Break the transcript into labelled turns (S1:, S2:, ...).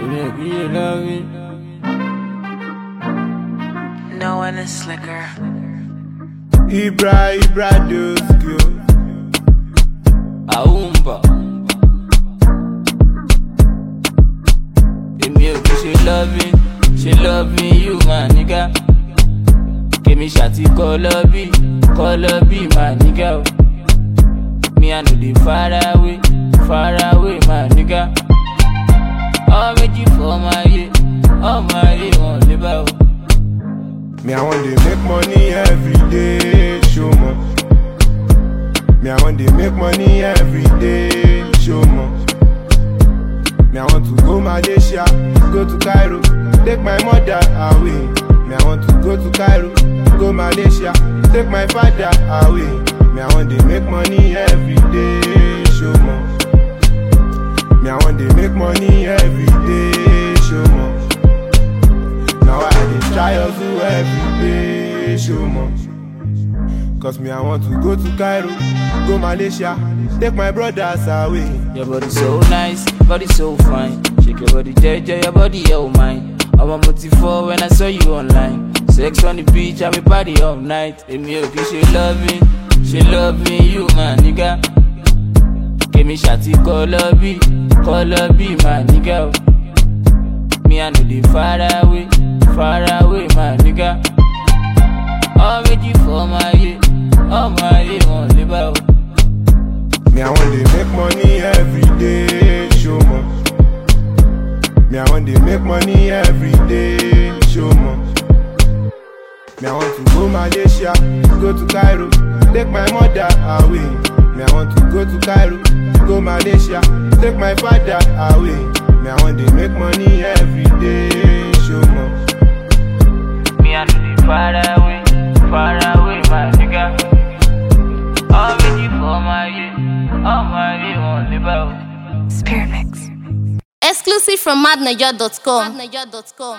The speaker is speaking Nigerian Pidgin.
S1: you love it.
S2: No one is slicker.
S3: Ibra Doskio.
S1: Aumba. She loving you, my nigga. Give me shawty, color B, my nigga. Me I know the far away, my nigga. All ready for my year, all my year won't live out.
S3: Me I want to make money every day, show more. Me I want to make money every day, show more. Me I want to go Malaysia, go to Cairo, take my mother away. Me I want to go to Cairo, go Malaysia, take my father away. Me I want to make money every day, show more. Me I want to make money every day, show more. Now I dey try hustle every day, show more. Cause me I want to go to Cairo, go Malaysia, take my brothers away.
S1: Your body so nice, body so fine. Shake your body, JJ, your body, oh mine. I want motive when I saw you online. Sex on the beach, I be party all night. She loving you, my nigga. Give me shawty, color B, my nigga. Me I know the far away, my nigga. All ready for my year, all my year won't live out.
S3: Me I want to make money every day, show more. Me I want to make money every day, show more. Me I want to go Malaysia, go to Cairo, take my mother away. Me I want to go to Cairo, go Malaysia, take my father away. Me I want to make money every day, show more.
S1: Me I know the far away, my nigga. All ready for my year, all my year won't live out.
S2: Spirit Mix.
S4: Exclusive from madniger.com.